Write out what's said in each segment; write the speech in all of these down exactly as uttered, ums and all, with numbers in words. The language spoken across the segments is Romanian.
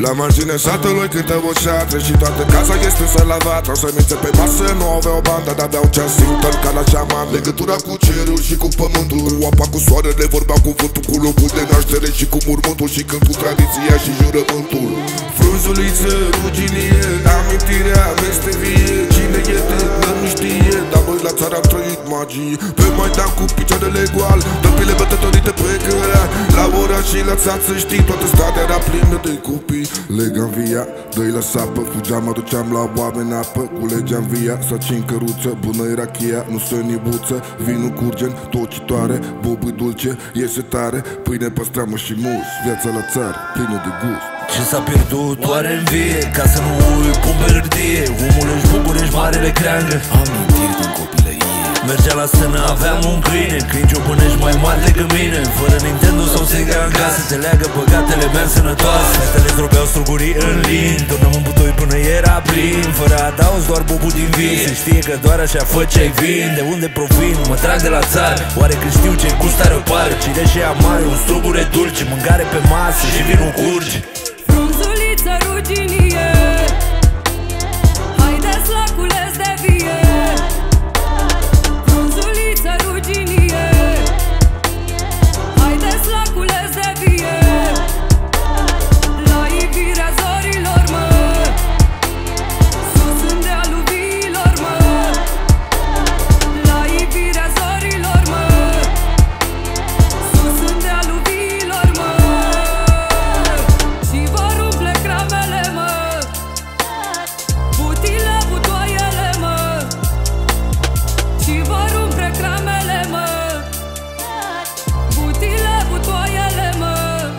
La marginea satului cântă o șatră și toată casa este însă lavată. Să mințe pe masă, nu aveau bandă, dar aveau Ceasington ca la șaman. Legătura cu cerul și cu pământul, cu apa, cu soarele, vorbeau cu vântul, cu locul de naștere și cu mormântul, și cântul tradiția și jurământul. Frunzuliță, ruginie, amintirea este vie. Cine e tânăr nu știe, dar băi la țară am trăit magie. Pe Maidan cu picioarele goal, tăpile bătătorite pe cărea. La ora și la țat să știi, toată strada era plină de copii. Legam via, dă-i la sapă, fugeam, aduceam la oameni apă. Culegeam via, saci în căruță, bună era cheia, nu să nibuță. Vinul curgen, tocitoare, bobui dulce, iese tare. Pâine păstreamă și mus, viața la țară, plină de gust. Ce s-a pierdut oare în vie, ca să nu ui cum pe hârtie. Omul își bucură-și marele creangă, amintiri din copilărie. Mergea la scenă, aveam un câine, câini ciopânești mai mari decât mine. Fără Nintendo sau Sega în casă, te leagă băgatele mea sănătoase. Fetele zdrobeau strugurii în lin, turnăm în butoi până era plin. Fără adaos, doar bobul din vin. Se știe că doar așa făceai vin. De unde provin, mă trag de la țară. Oare că știu ce gustare o pare? Cireșe amare, un strugure dulce, mâncare pe masă și vinul curge. Frunzuliță, ruginie, haideți la cules de vie. Frunzuliță, ruginie, haideți la cules de vie. La ivirea zorilor, mă, sus în dealul viilor, mă. La ivirea zorilor, mă, sus în dealul viilor, mă. Și vor umple cramele, mă, butile, butoaiele, mă. Și vor umple cramele, mă, butile, butoaiele, mă.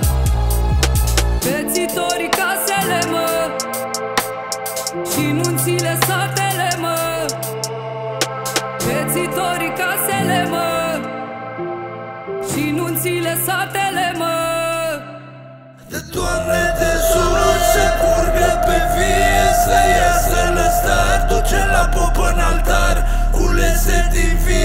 Pețitorii casele, mă, și nunțile satele, mă. Pețitorii casele, mă, și nunțile satele, mă. De Doamne de surori se curgă pe vie, să iasă lăstar, duce la popă în altar, culese din vie.